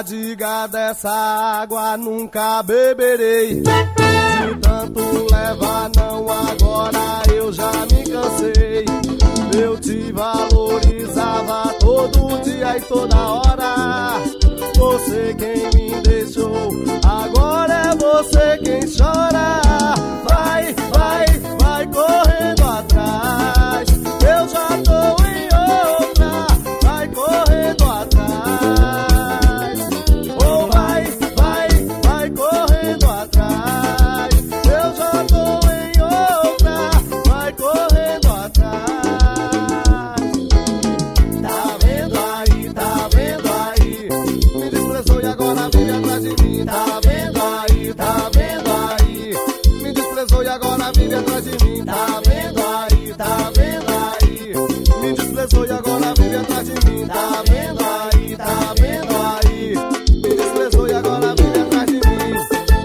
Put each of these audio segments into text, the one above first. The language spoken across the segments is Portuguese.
Nunca diga dessa água, nunca beberei. De tanto leva não, agora eu já me cansei. Eu te valorizava todo dia e toda hora. Você quem me deixou, agora é você quem chora. Vai, vai, vai correndo atrás, eu já tô em outra. Vai correndo atrás, oh vai, vai, vai correndo atrás, eu já tô em outra. Vai correndo atrás. Tá vendo aí, tá vendo aí, me desprezou e agora vive atrás de mim. Tá vendo aí, tá vendo aí, me desprezou e agora vive atrás de mim. Tá vendo aí, tá vendo aí, me desprezou e agora vive atrás de mim. Tá vendo aí, tá vendo aí, me desprezou e agora vive atrás de mim.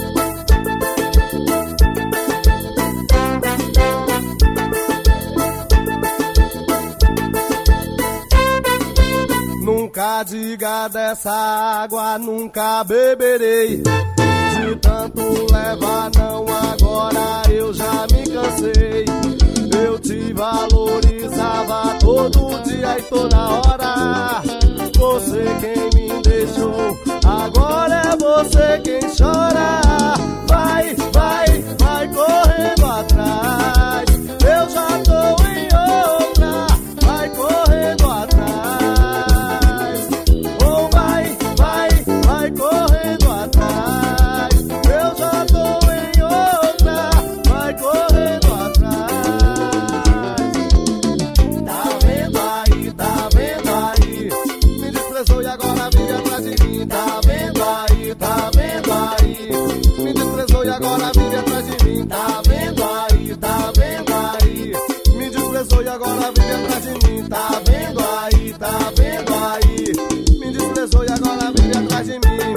Nunca diga dessa água, nunca beberei. De tanto leva não, agora eu já me cansei. Eu te valorizava todo dia e toda hora. Você quem me deixou, agora é você quem chora. Vai, vai, vai correndo atrás, eu já tô em outra. Vai correndo atrás, oh vai, vai, vai correndo atrás, eu já tô em outra. Vai correndo atrás. Tá vendo aí, tá vendo aí, me desprezou e agora vive atrás de mim. Tá vendo aí, tá vendo aí, me desprezou e agora vive atrás de mim. Tá vendo aí, tá vendo aí, me desprezou e agora vive atrás de mim. Tá vendo aí, tá vendo aí, me desprezou e agora vive atrás de mim.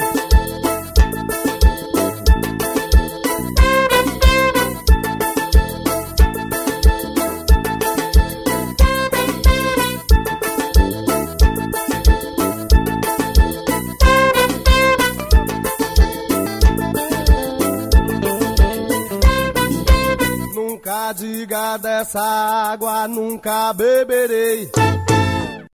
Nunca diga dessa água, nunca beberei.